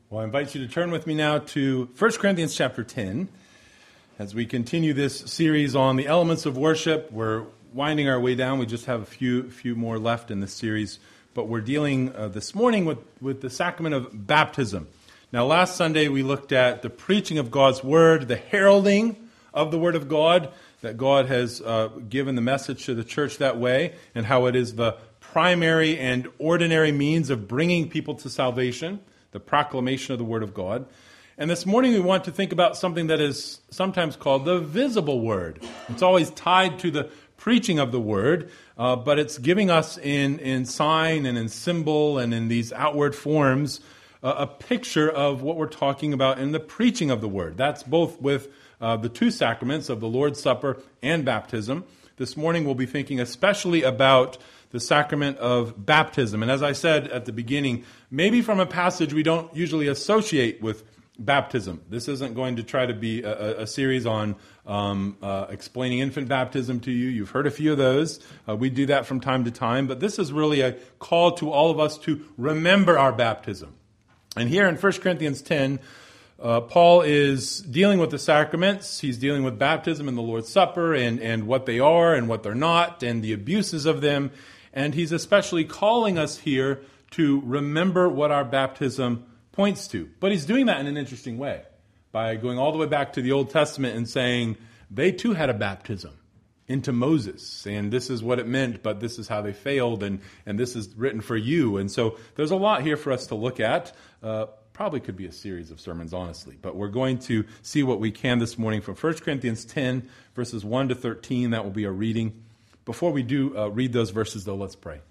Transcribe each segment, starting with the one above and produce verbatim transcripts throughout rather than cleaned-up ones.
Well, I invite you to turn with me now to First Corinthians chapter ten. As we continue this series on the elements of worship, we're winding our way down. We just have a few few more left in this series. But we're dealing uh, this morning with, with the sacrament of baptism. Now, last Sunday we looked at the preaching of God's Word, the heralding of the Word of God, that God has uh, given the message to the church that way, and how it is the primary and ordinary means of bringing people to salvation, the proclamation of the Word of God. And this morning we want to think about something that is sometimes called the visible Word. It's always tied to the preaching of the Word, uh, but it's giving us in, in sign and in symbol and in these outward forms uh, a picture of what we're talking about in the preaching of the Word. That's both with uh, the two sacraments of the Lord's Supper and baptism. This morning we'll be thinking especially about the sacrament of baptism. And as I said at the beginning, maybe from a passage we don't usually associate with baptism. This isn't going to try to be a, a series on um, uh, explaining infant baptism to you. You've heard a few of those. Uh, we do that from time to time. But this is really a call to all of us to remember our baptism. And here in First Corinthians ten, uh, Paul is dealing with the sacraments. He's dealing with baptism and the Lord's Supper and, and what they are and what they're not and the abuses of them. And he's especially calling us here to remember what our baptism points to. But he's doing that in an interesting way, by going all the way back to the Old Testament and saying they too had a baptism into Moses, and this is what it meant, but this is how they failed, and, and this is written for you. And so there's a lot here for us to look at. Uh, probably could be a series of sermons, honestly, but we're going to see what we can this morning from First Corinthians ten, verses one to thirteen. That will be our reading. Before we do uh, read those verses, though, let's pray.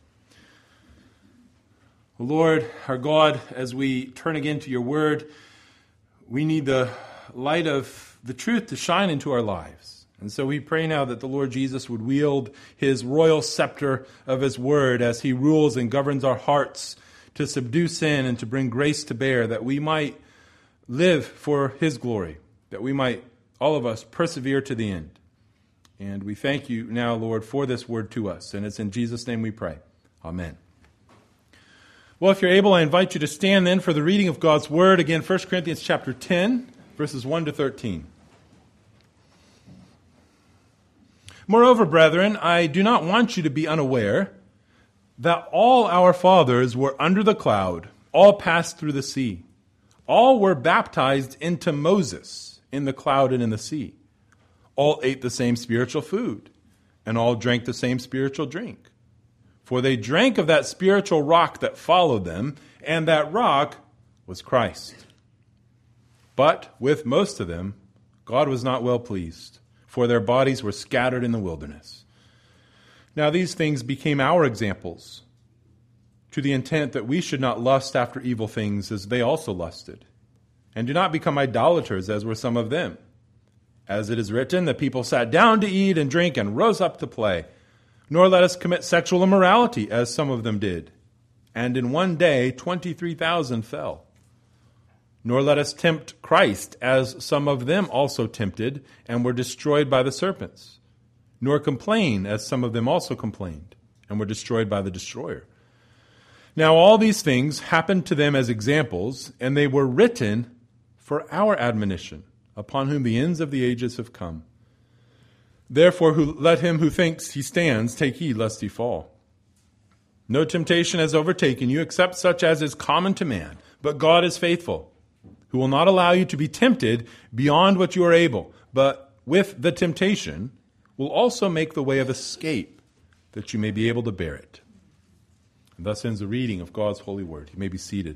Lord, our God, as we turn again to your word, we need the light of the truth to shine into our lives. And so we pray now that the Lord Jesus would wield his royal scepter of his word as he rules and governs our hearts to subdue sin and to bring grace to bear, that we might live for his glory, that we might, all of us, persevere to the end. And we thank you now, Lord, for this word to us. And it's in Jesus' name we pray. Amen. Well, if you're able, I invite you to stand then for the reading of God's Word. Again, First Corinthians chapter ten, verses one to thirteen. Moreover, brethren, I do not want you to be unaware that all our fathers were under the cloud, all passed through the sea. All were baptized into Moses in the cloud and in the sea. All ate the same spiritual food, and all drank the same spiritual drink. For they drank of that spiritual rock that followed them, and that rock was Christ. But with most of them, God was not well pleased, for their bodies were scattered in the wilderness. Now these things became our examples, to the intent that we should not lust after evil things as they also lusted. And do not become idolaters as were some of them. As it is written, the people sat down to eat and drink and rose up to play. Nor let us commit sexual immorality, as some of them did. And in one day twenty-three thousand fell. Nor let us tempt Christ, as some of them also tempted, and were destroyed by the serpents. Nor complain, as some of them also complained, and were destroyed by the destroyer. Now all these things happened to them as examples, and they were written for our admonition, upon whom the ends of the ages have come. Therefore, who, let him who thinks he stands take heed lest he fall. No temptation has overtaken you except such as is common to man. But God is faithful, who will not allow you to be tempted beyond what you are able, but with the temptation will also make the way of escape, that you may be able to bear it. And thus ends the reading of God's holy word. You may be seated.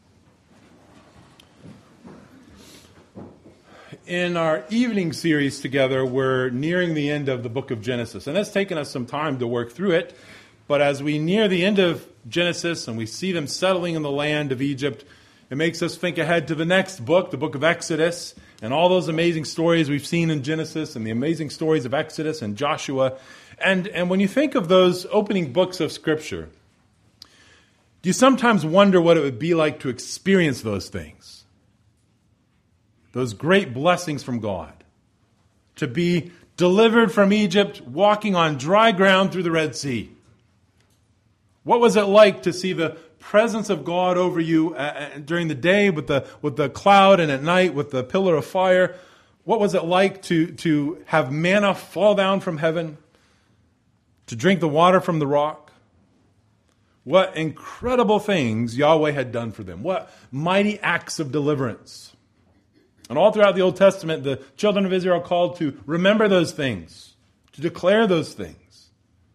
In our evening series together, we're nearing the end of the book of Genesis. And that's taken us some time to work through it. But as we near the end of Genesis and we see them settling in the land of Egypt, it makes us think ahead to the next book, the book of Exodus, and all those amazing stories we've seen in Genesis and the amazing stories of Exodus and Joshua. And, and when you think of those opening books of Scripture, do you sometimes wonder what it would be like to experience those things? Those great blessings from God. To be delivered from Egypt, walking on dry ground through the Red Sea. What was it like to see the presence of God over you uh, during the day with the with the cloud, and at night with the pillar of fire? What was it like to, to have manna fall down from heaven? To drink the water from the rock? What incredible things Yahweh had done for them. What mighty acts of deliverance. And all throughout the Old Testament, the children of Israel are called to remember those things, to declare those things.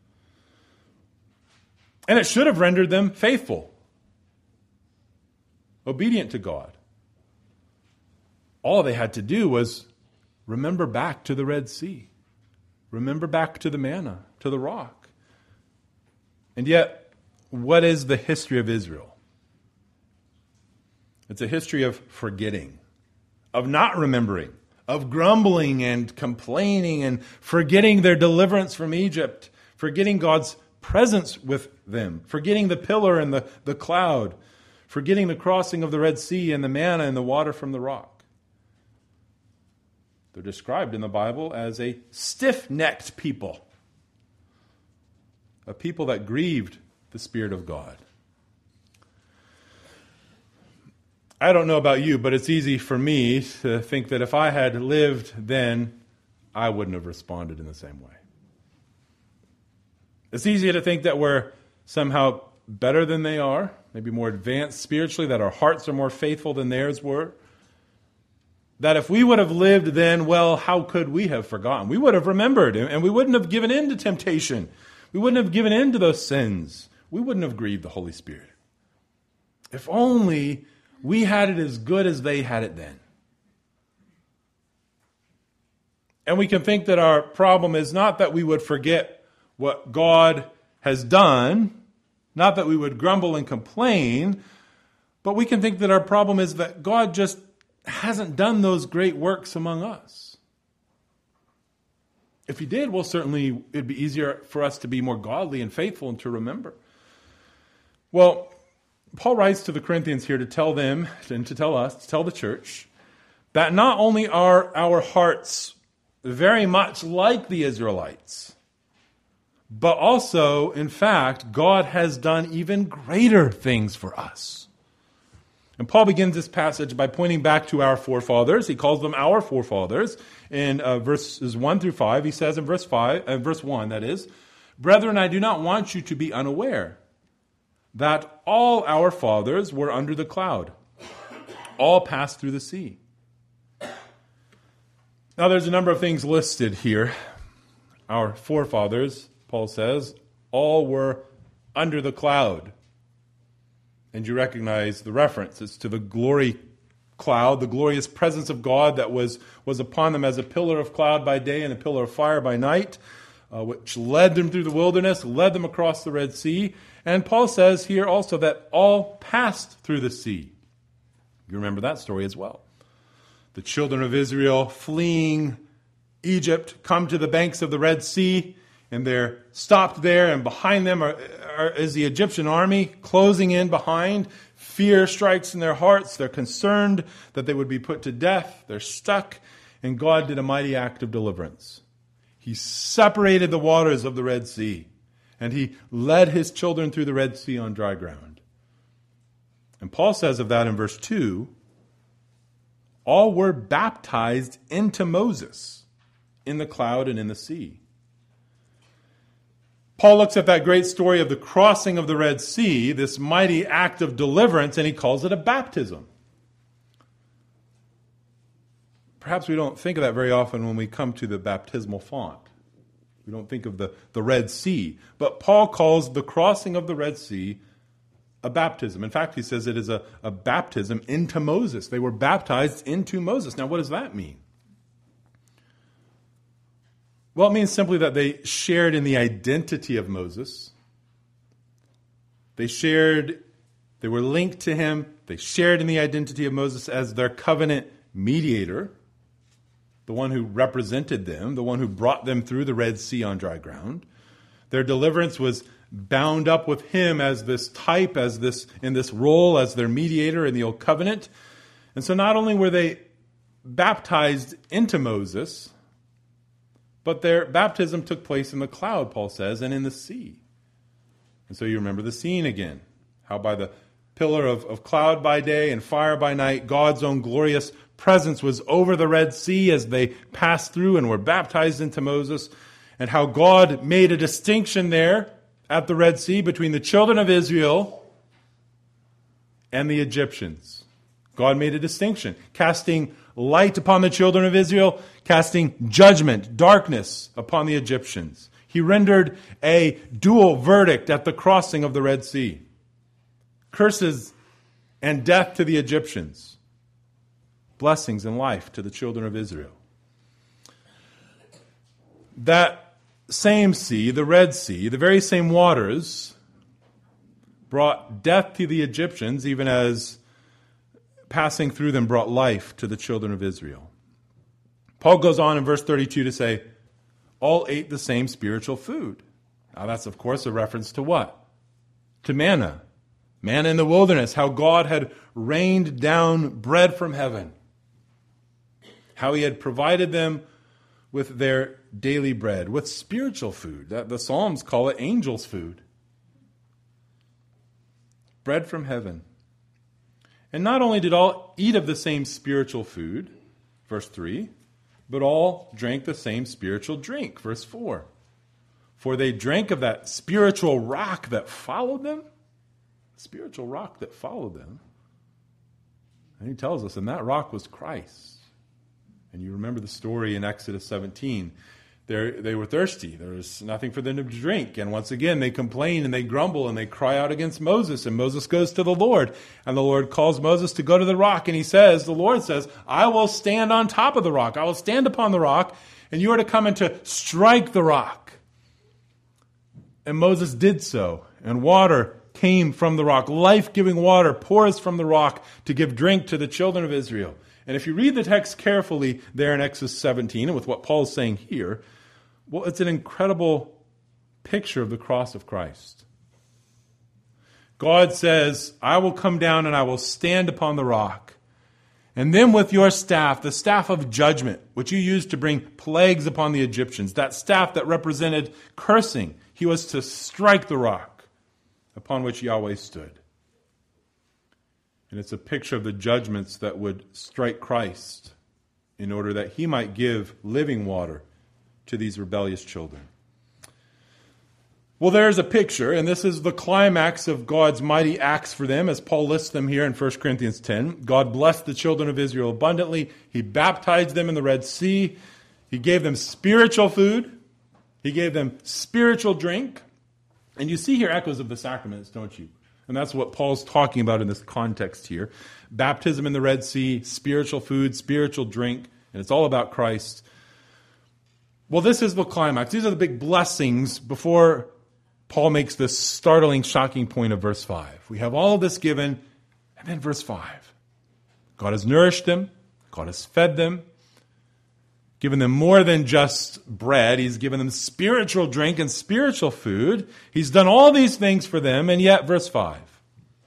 And it should have rendered them faithful, obedient to God. All they had to do was remember back to the Red Sea. Remember back to the manna, to the rock. And yet, what is the history of Israel? It's a history of forgetting, of not remembering, of grumbling and complaining and forgetting their deliverance from Egypt, forgetting God's presence with them, forgetting the pillar and the, the cloud, forgetting the crossing of the Red Sea and the manna and the water from the rock. They're described in the Bible as a stiff-necked people, a people that grieved the Spirit of God. I don't know about you, but it's easy for me to think that if I had lived then, I wouldn't have responded in the same way. It's easy to think that we're somehow better than they are, maybe more advanced spiritually, that our hearts are more faithful than theirs were. That if we would have lived then, well, how could we have forgotten? We would have remembered, and we wouldn't have given in to temptation. We wouldn't have given in to those sins. We wouldn't have grieved the Holy Spirit. If only we had it as good as they had it then. And we can think that our problem is not that we would forget what God has done, not that we would grumble and complain, but we can think that our problem is that God just hasn't done those great works among us. If he did, well, certainly it'd be easier for us to be more godly and faithful and to remember. Well, Paul writes to the Corinthians here to tell them, and to tell us, to tell the church, that not only are our hearts very much like the Israelites, but also, in fact, God has done even greater things for us. And Paul begins this passage by pointing back to our forefathers. He calls them our forefathers. In uh, verses one through five, he says in verse five, uh, verse one, that is, "Brethren, I do not want you to be unaware that all our fathers were under the cloud. All passed through the sea." Now, there's a number of things listed here. Our forefathers, Paul says, all were under the cloud. And you recognize the reference. It's to the glory cloud, the glorious presence of God that was, was upon them as a pillar of cloud by day and a pillar of fire by night, uh, which led them through the wilderness, led them across the Red Sea. And Paul says here also that all passed through the sea. You remember that story as well. The children of Israel fleeing Egypt come to the banks of the Red Sea, and they're stopped there, and behind them are, are, is the Egyptian army closing in behind. Fear strikes in their hearts. They're concerned that they would be put to death. They're stuck, and God did a mighty act of deliverance. He separated the waters of the Red Sea, and he led his children through the Red Sea on dry ground. And Paul says of that in verse two, all were baptized into Moses in the cloud and in the sea. Paul looks at that great story of the crossing of the Red Sea, this mighty act of deliverance, and he calls it a baptism. Perhaps we don't think of that very often when we come to the baptismal font. We don't think of the, the Red Sea. But Paul calls the crossing of the Red Sea a baptism. In fact, he says it is a, a baptism into Moses. They were baptized into Moses. Now, what does that mean? Well, it means simply that they shared in the identity of Moses. They shared, they were linked to him. They shared in the identity of Moses as their covenant mediator, the one who represented them, the one who brought them through the Red Sea on dry ground. Their deliverance was bound up with him as this type, as this in this role as their mediator in the Old Covenant. And so not only were they baptized into Moses, but their baptism took place in the cloud, Paul says, and in the sea. And so you remember the scene again. How by the pillar of, of cloud by day and fire by night. God's own glorious presence was over the Red Sea as they passed through and were baptized into Moses, and how God made a distinction there at the Red Sea between the children of Israel and the Egyptians. God made a distinction, casting light upon the children of Israel, casting judgment, darkness upon the Egyptians. He rendered a dual verdict at the crossing of the Red Sea. Curses and death to the Egyptians. Blessings and life to the children of Israel. That same sea, the Red Sea, the very same waters, brought death to the Egyptians, even as passing through them brought life to the children of Israel. Paul goes on in verse thirty-two to say, all ate the same spiritual food. Now that's, of course, a reference to what? To manna. Manna in the wilderness, how God had rained down bread from heaven. How he had provided them with their daily bread, with spiritual food. The Psalms call it angels' food. Bread from heaven. And not only did all eat of the same spiritual food, verse three, but all drank the same spiritual drink, verse four. For they drank of that spiritual rock that followed them. Spiritual rock that followed them. And he tells us, and that rock was Christ. And you remember the story in Exodus seventeen. They're, they were thirsty. There was nothing for them to drink. And once again, they complain and they grumble and they cry out against Moses. And Moses goes to the Lord. And the Lord calls Moses to go to the rock. And he says, the Lord says, I will stand on top of the rock. I will stand upon the rock. And you are to come and to strike the rock. And Moses did so. And water came from the rock. Life-giving water pours from the rock to give drink to the children of Israel. And if you read the text carefully there in Exodus seventeen, and with what Paul is saying here, well, it's an incredible picture of the cross of Christ. God says, I will come down and I will stand upon the rock. And then with your staff, the staff of judgment, which you used to bring plagues upon the Egyptians, that staff that represented cursing, he was to strike the rock upon which Yahweh stood. And it's a picture of the judgments that would strike Christ in order that he might give living water to these rebellious children. Well, there's a picture, and this is the climax of God's mighty acts for them, as Paul lists them here in First Corinthians ten. God blessed the children of Israel abundantly. He baptized them in the Red Sea. He gave them spiritual food. He gave them spiritual drink. And you see here echoes of the sacraments, don't you? And that's what Paul's talking about in this context here. Baptism in the Red Sea, spiritual food, spiritual drink, and it's all about Christ. Well, this is the climax. These are the big blessings before Paul makes this startling, shocking point of verse five. We have all of this given, and then verse five. God has nourished them. God has fed them. Given them more than just bread. He's given them spiritual drink and spiritual food. He's done all these things for them, and yet, verse five.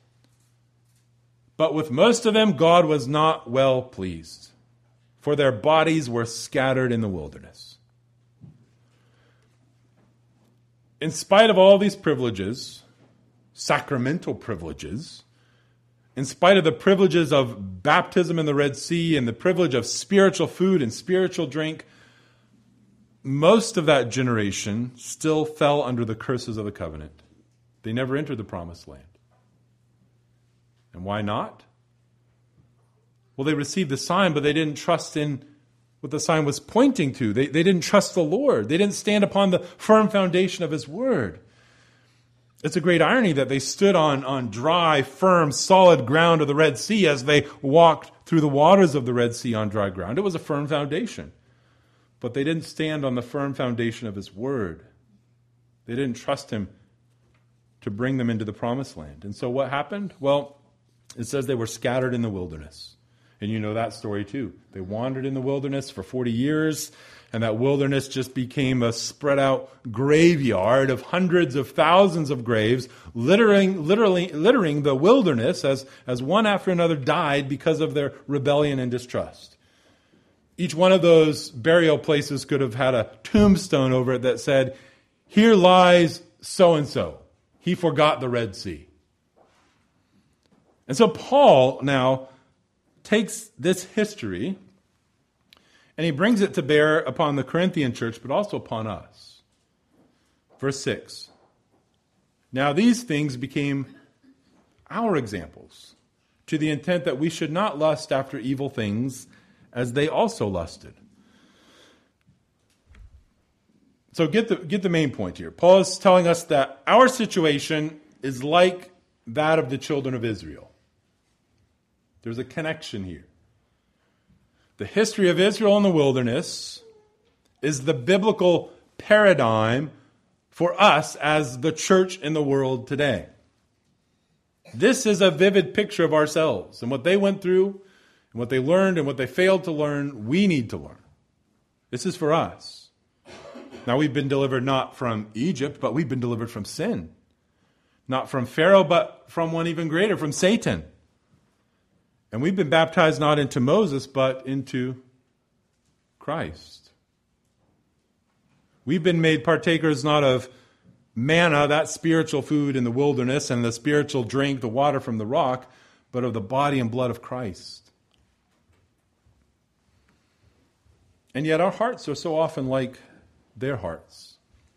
But with most of them, God was not well pleased, for their bodies were scattered in the wilderness. In spite of all these privileges, sacramental privileges, in spite of the privileges of baptism in the Red Sea and the privilege of spiritual food and spiritual drink, most of that generation still fell under the curses of the covenant. They never entered the promised land. And why not? Well, they received the sign, but they didn't trust in what the sign was pointing to. They, they didn't trust the Lord. They didn't stand upon the firm foundation of his word. It's a great irony that they stood on, on dry, firm, solid ground of the Red Sea as they walked through the waters of the Red Sea on dry ground. It was a firm foundation. But they didn't stand on the firm foundation of his word. They didn't trust him to bring them into the promised land. And so what happened? Well, it says they were scattered in the wilderness. And you know that story too. They wandered in the wilderness for forty years, and that wilderness just became a spread out graveyard of hundreds of thousands of graves, littering, literally, littering the wilderness as, as one after another died because of their rebellion and distrust. Each one of those burial places could have had a tombstone over it that said, "Here lies so-and-so. He forgot the Red Sea." And so Paul now takes this history and he brings it to bear upon the Corinthian church, but also upon us. Verse six. Now these things became our examples, to the intent that we should not lust after evil things as they also lusted. So get the, get the main point here. Paul is telling us that our situation is like that of the children of Israel. There's a connection here. The history of Israel in the wilderness is the biblical paradigm for us as the church in the world today. This is a vivid picture of ourselves and what they went through and what they learned and what they failed to learn, we need to learn. This is for us. Now we've been delivered not from Egypt, but we've been delivered from sin. Not from Pharaoh, but from one even greater, from Satan. And we've been baptized not into Moses, but into Christ. We've been made partakers not of manna, that spiritual food in the wilderness, and the spiritual drink, the water from the rock, but of the body and blood of Christ. And yet our hearts are so often like their hearts.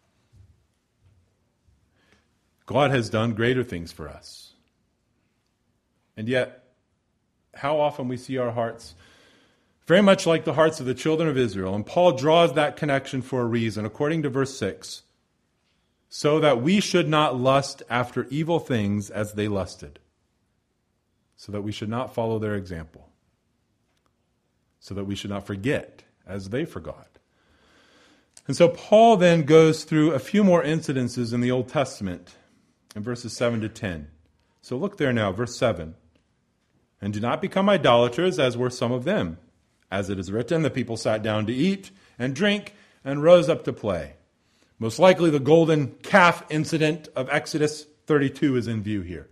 God has done greater things for us. And yet, how often we see our hearts very much like the hearts of the children of Israel. And Paul draws that connection for a reason, according to verse six. So that we should not lust after evil things as they lusted. So that we should not follow their example. So that we should not forget as they forgot. And so Paul then goes through a few more incidences in the Old Testament in verses seven to ten. So look there now, verse seven. And do not become idolaters as were some of them. As it is written, the people sat down to eat and drink and rose up to play. Most likely the golden calf incident of Exodus thirty-two is in view here.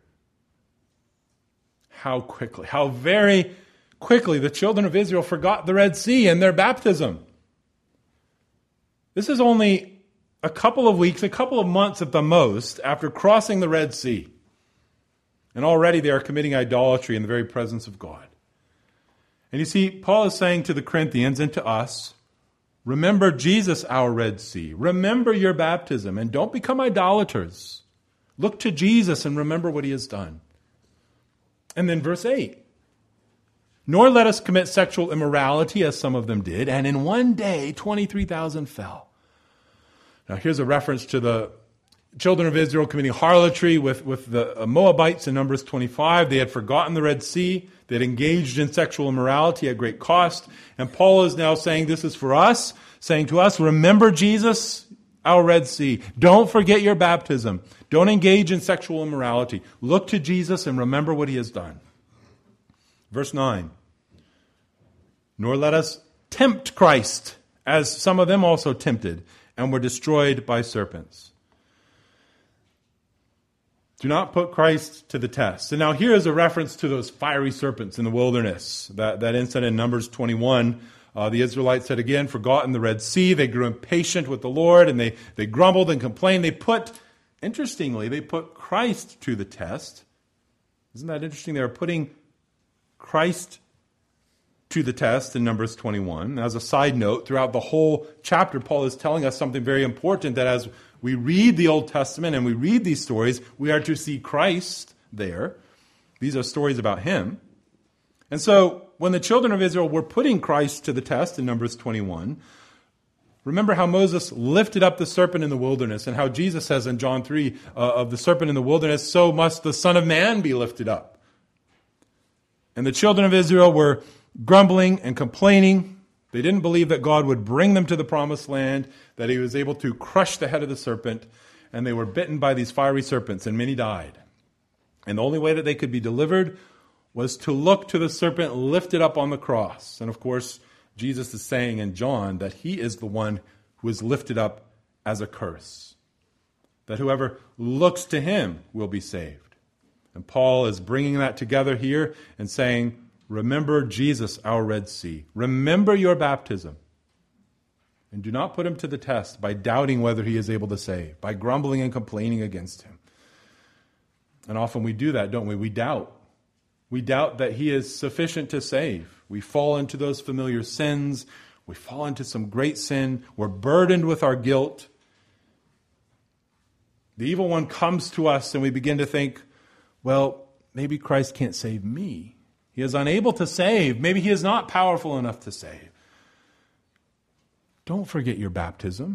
How quickly, how very quickly the children of Israel forgot the Red Sea and their baptism. This is only a couple of weeks, a couple of months at the most after crossing the Red Sea. And already they are committing idolatry in the very presence of God. And you see, Paul is saying to the Corinthians and to us, remember Jesus, our Red Sea. Remember your baptism and don't become idolaters. Look to Jesus and remember what he has done. And then verse eight. Nor let us commit sexual immorality as some of them did, and in one day twenty-three thousand fell. Now here's a reference to the children of Israel committing harlotry with, with the Moabites in Numbers twenty-five. They had forgotten the Red Sea. They had engaged in sexual immorality at great cost. And Paul is now saying this is for us, saying to us, remember Jesus, our Red Sea. Don't forget your baptism. Don't engage in sexual immorality. Look to Jesus and remember what he has done. Verse nine. Nor let us tempt Christ, as some of them also tempted, and were destroyed by serpents. Do not put Christ to the test. And now here is a reference to those fiery serpents in the wilderness. That, that incident in Numbers twenty-one. Uh, the Israelites had again forgotten the Red Sea. They grew impatient with the Lord and they, they grumbled and complained. They put, interestingly, they put Christ to the test. Isn't that interesting? They were putting Christ to the test in Numbers twenty-one. As a side note, throughout the whole chapter, Paul is telling us something very important, that as we read the Old Testament and we read these stories, we are to see Christ there. These are stories about him. And so when the children of Israel were putting Christ to the test in Numbers twenty-one, remember how Moses lifted up the serpent in the wilderness, and how Jesus says in John three, uh, of the serpent in the wilderness, so must the Son of Man be lifted up. And the children of Israel were grumbling and complaining. They didn't believe that God would bring them to the promised land, that he was able to crush the head of the serpent, and they were bitten by these fiery serpents, and many died. And the only way that they could be delivered was to look to the serpent lifted up on the cross. And of course, Jesus is saying in John that he is the one who is lifted up as a curse, that whoever looks to him will be saved. And Paul is bringing that together here and saying, remember Jesus, our Red Sea. Remember your baptism. And do not put him to the test by doubting whether he is able to save, by grumbling and complaining against him. And often we do that, don't we? We doubt. We doubt that he is sufficient to save. We fall into those familiar sins. We fall into some great sin. We're burdened with our guilt. The evil one comes to us and we begin to think, well, maybe Christ can't save me. He is unable to save. Maybe he is not powerful enough to save. Don't forget your baptism.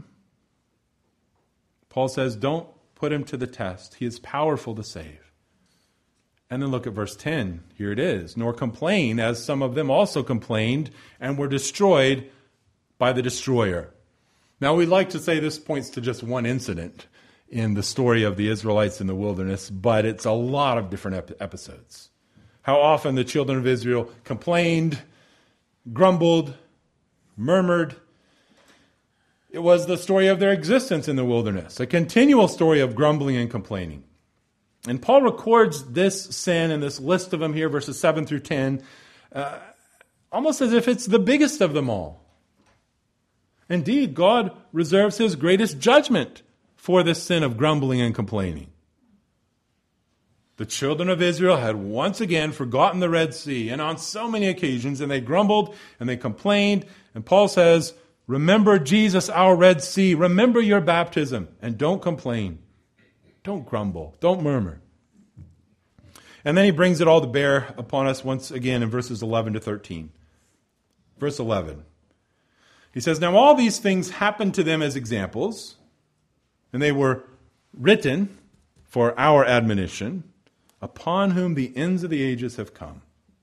Paul says, don't put him to the test. He is powerful to save. And then look at verse ten. Here it is. Nor complain, as some of them also complained and were destroyed by the destroyer. Now, we'd like to say this points to just one incident in the story of the Israelites in the wilderness, but it's a lot of different ep- episodes. How often the children of Israel complained, grumbled, murmured. It was the story of their existence in the wilderness, a continual story of grumbling and complaining. And Paul records this sin and this list of them here, verses seven through ten, uh, almost as if it's the biggest of them all. Indeed, God reserves his greatest judgment for this sin of grumbling and complaining. The children of Israel had once again forgotten the Red Sea, and on so many occasions, and they grumbled and they complained. And Paul says, remember Jesus, our Red Sea. Remember your baptism, and don't complain. Don't grumble. Don't murmur. And then he brings it all to bear upon us once again in verses eleven to thirteen. Verse eleven. He says, now all these things happened to them as examples, and they were written for our admonition, upon whom the ends of the ages have come.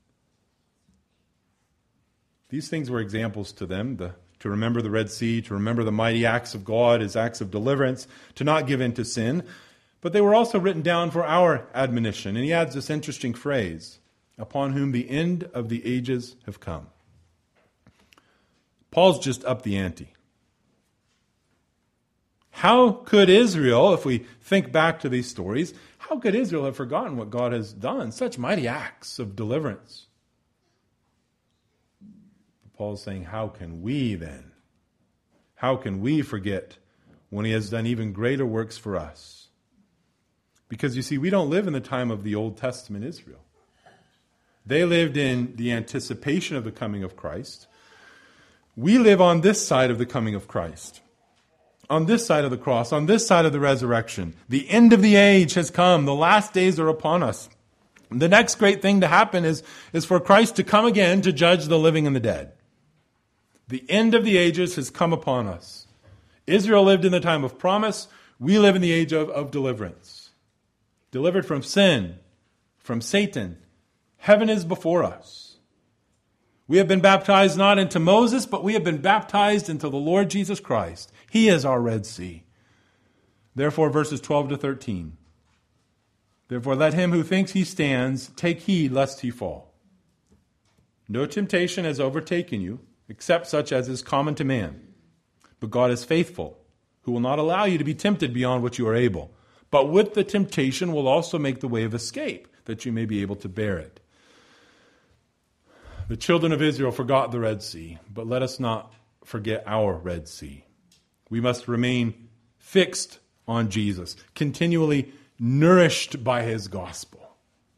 These things were examples to them, the, to remember the Red Sea, to remember the mighty acts of God, his acts of deliverance, to not give in to sin. But they were also written down for our admonition. And he adds this interesting phrase, upon whom the end of the ages have come. Paul's just upped the ante. How could Israel, if we think back to these stories, how could Israel have forgotten what God has done? Such mighty acts of deliverance. Paul's saying, how can we then? How can we forget when he has done even greater works for us? Because you see, we don't live in the time of the Old Testament Israel. They lived in the anticipation of the coming of Christ. We live on this side of the coming of Christ. On this side of the cross, on this side of the resurrection. The end of the age has come. The last days are upon us. The next great thing to happen is, is for Christ to come again to judge the living and the dead. The end of the ages has come upon us. Israel lived in the time of promise. We live in the age of, of deliverance. Delivered from sin, from Satan. Heaven is before us. We have been baptized not into Moses, but we have been baptized into the Lord Jesus Christ. He is our Red Sea. Therefore, verses twelve to thirteen. Therefore, let him who thinks he stands take heed lest he fall. No temptation has overtaken you, except such as is common to man. But God is faithful, who will not allow you to be tempted beyond what you are able. But with the temptation will also make the way of escape, that you may be able to bear it. The children of Israel forgot the Red Sea, but let us not forget our Red Sea. We must remain fixed on Jesus, continually nourished by his gospel.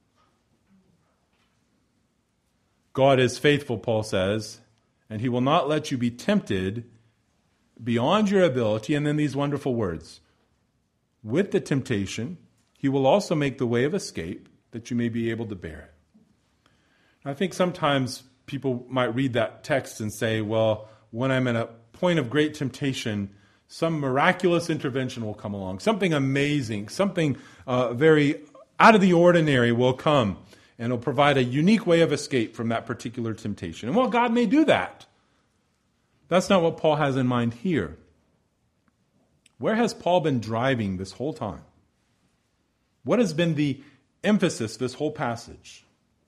God is faithful, Paul says, and he will not let you be tempted beyond your ability. And then these wonderful words. With the temptation, he will also make the way of escape, that you may be able to bear it. I think sometimes people might read that text and say, well, when I'm in a point of great temptation, some miraculous intervention will come along. Something amazing, something uh, very out of the ordinary will come, and it'll provide a unique way of escape from that particular temptation. And well, God may do that. That's not what Paul has in mind here. Where has Paul been driving this whole time? What has been the emphasis this whole passage?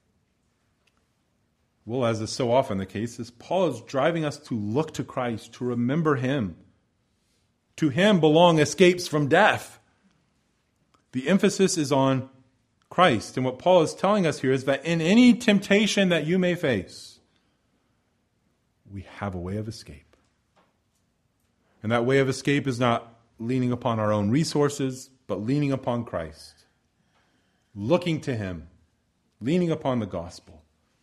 Well, as is so often the case, is Paul is driving us to look to Christ, to remember him. To him belong escapes from death. The emphasis is on Christ. And what Paul is telling us here is that in any temptation that you may face, we have a way of escape. And that way of escape is not leaning upon our own resources, but leaning upon Christ. Looking to him. leaning upon the gospel.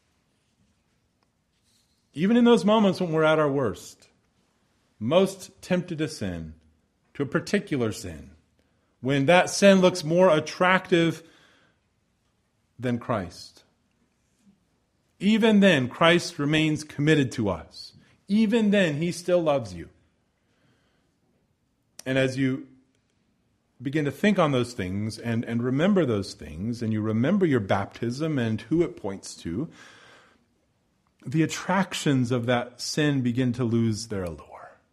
Even in those moments when we're at our worst, most tempted to sin, to a particular sin, when that sin looks more attractive than Christ. Even then, Christ remains committed to us. Even then, he still loves you. And as you begin to think on those things and, and remember those things, and you remember your baptism and who it points to, the attractions of that sin begin to lose their allure.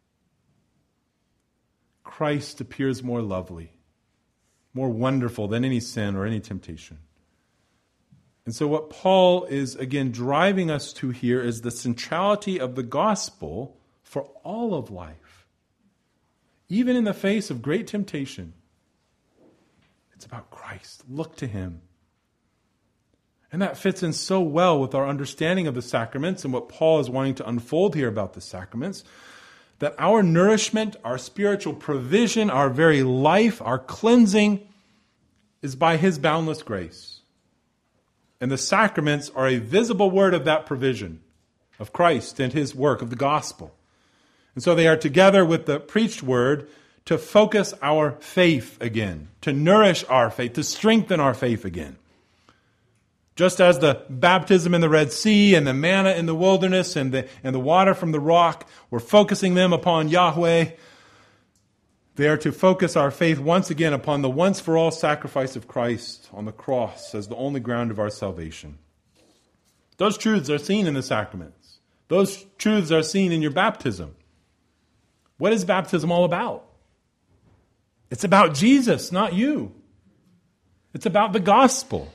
Christ appears more lovely, more wonderful than any sin or any temptation. And so what Paul is, again, driving us to here is the centrality of the gospel for all of life. Even in the face of great temptation, it's about Christ. Look to him. And that fits in so well with our understanding of the sacraments and what Paul is wanting to unfold here about the sacraments, that our nourishment, our spiritual provision, our very life, our cleansing is by his boundless grace. And the sacraments are a visible word of that provision, of Christ and his work, of the gospel. And so they are together with the preached word to focus our faith again, to nourish our faith, to strengthen our faith again. Just as the baptism in the Red Sea and the manna in the wilderness and the, and the water from the rock, we're focusing them upon Yahweh. They are to focus our faith once again upon the once-for-all sacrifice of Christ on the cross as the only ground of our salvation. Those truths are seen in the sacraments. Those truths are seen in your baptism. What is baptism all about? It's about Jesus, not you. It's about the gospel.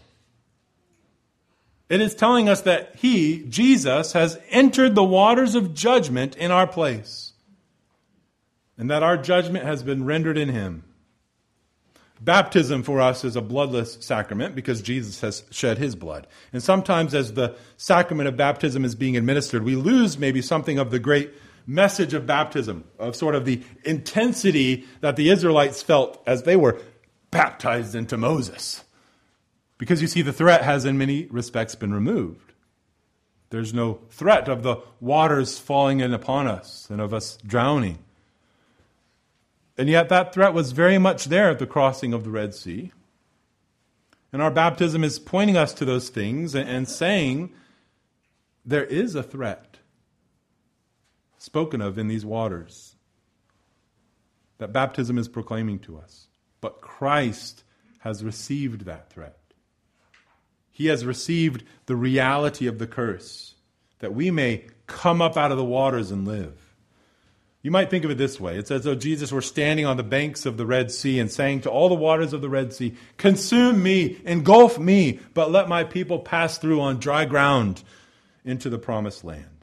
It is telling us that he, Jesus, has entered the waters of judgment in our place, and that our judgment has been rendered in him. Baptism for us is a bloodless sacrament because Jesus has shed his blood. And sometimes as the sacrament of baptism is being administered, we lose maybe something of the great message of baptism, of sort of the intensity that the Israelites felt as they were baptized into Moses. Because you see, the threat has in many respects been removed. There's no threat of the waters falling in upon us and of us drowning. And yet that threat was very much there at the crossing of the Red Sea. And our baptism is pointing us to those things and saying there is a threat spoken of in these waters that baptism is proclaiming to us. But Christ has received that threat. He has received the reality of the curse, that we may come up out of the waters and live. You might think of it this way. It's as though Jesus were standing on the banks of the Red Sea and saying to all the waters of the Red Sea, "Consume me, engulf me, but let my people pass through on dry ground into the promised land."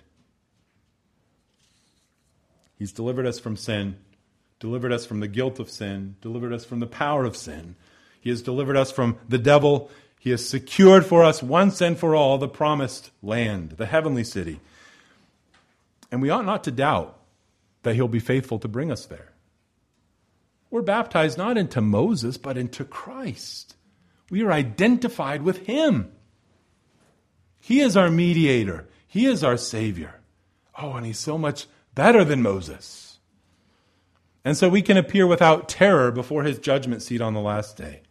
He's delivered us from sin, delivered us from the guilt of sin, delivered us from the power of sin. He has delivered us from the devil. He has secured for us once and for all the promised land, the heavenly city. And we ought not to doubt that he'll be faithful to bring us there. We're baptized not into Moses, but into Christ. We are identified with him. He is our mediator. He is our Savior. Oh, and he's so much better than Moses. And so we can appear without terror before his judgment seat on the last day.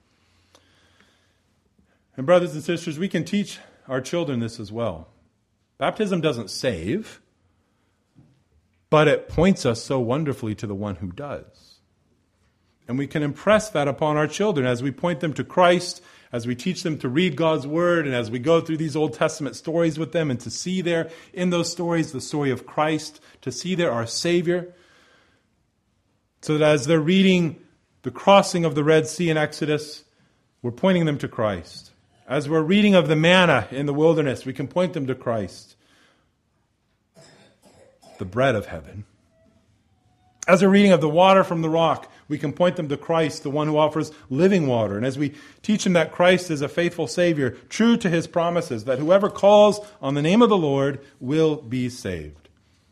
And brothers and sisters, we can teach our children this as well. Baptism doesn't save, but it points us so wonderfully to the one who does. And we can impress that upon our children as we point them to Christ, as we teach them to read God's Word, and as we go through these Old Testament stories with them and to see there in those stories the story of Christ, to see there our Savior, so that as they're reading the crossing of the Red Sea in Exodus, we're pointing them to Christ. As we're reading of the manna in the wilderness, we can point them to Christ, the bread of heaven. As we're reading of the water from the rock, we can point them to Christ, the one who offers living water. And as we teach them that Christ is a faithful Savior, true to his promises, that whoever calls on the name of the Lord will be saved.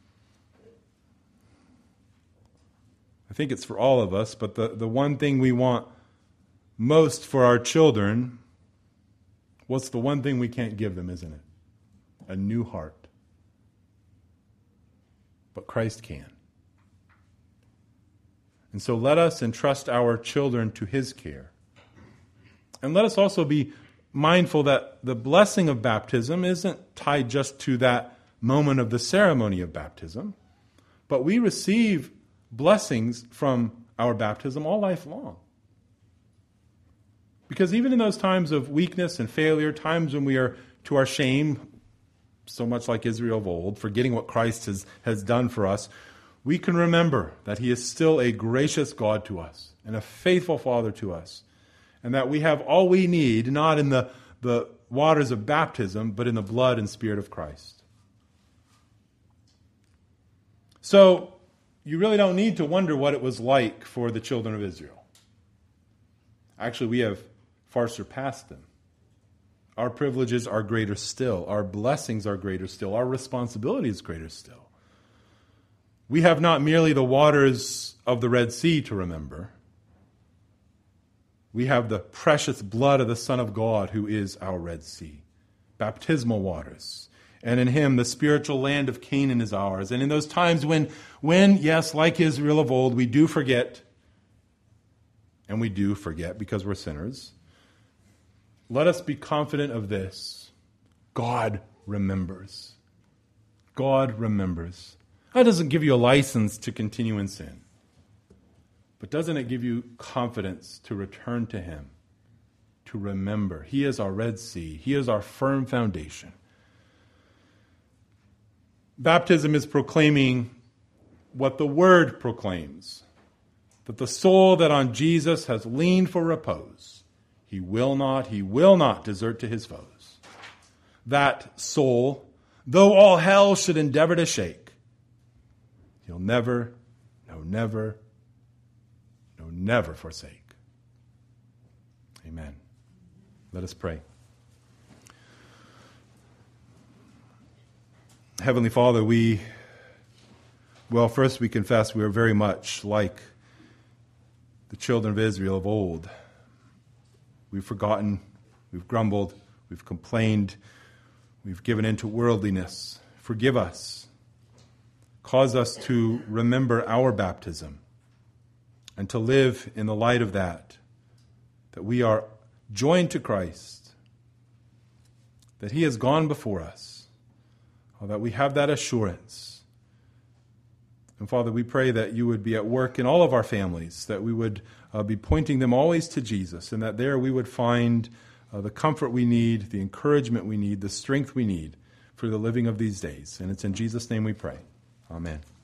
I think it's for all of us, but the, the one thing we want most for our children, What's the one thing we can't give them, isn't it? A new heart. But Christ can. And so let us entrust our children to his care. And let us also be mindful that the blessing of baptism isn't tied just to that moment of the ceremony of baptism, but we receive blessings from our baptism all life long. Because even in those times of weakness and failure, times when we are to our shame, so much like Israel of old, forgetting what Christ has, has done for us, we can remember that he is still a gracious God to us and a faithful Father to us, and that we have all we need, not in the, the waters of baptism, but in the blood and Spirit of Christ. So, you really don't need to wonder what it was like for the children of Israel. Actually, we have far surpassed them. Our privileges are greater still. Our blessings are greater still. Our responsibility is greater still. We have not merely the waters of the Red Sea to remember. We have the precious blood of the Son of God, who is our Red Sea. Baptismal waters. And in him, the spiritual land of Canaan is ours. And in those times when, when, yes, like Israel of old, we do forget, and we do forget because we're sinners, let us be confident of this. God remembers. God remembers. That doesn't give you a license to continue in sin. But doesn't it give you confidence to return to him, to remember? He is our Red Sea. He is our firm foundation. Baptism is proclaiming what the Word proclaims, that the soul that on Jesus has leaned for repose, he will not, he will not desert to his foes. That soul, though all hell should endeavor to shake, he'll never, no, never, no, never forsake. Amen. Let us pray. Heavenly Father, we, well, first we confess we are very much like the children of Israel of old. We've forgotten, we've grumbled, we've complained, we've given in to worldliness. Forgive us. Cause us to remember our baptism and to live in the light of that, that we are joined to Christ, that he has gone before us, that we have that assurance. And Father, we pray that you would be at work in all of our families, that we would uh, be pointing them always to Jesus, and that there we would find uh, the comfort we need, the encouragement we need, the strength we need for the living of these days. And it's in Jesus' name we pray. Amen.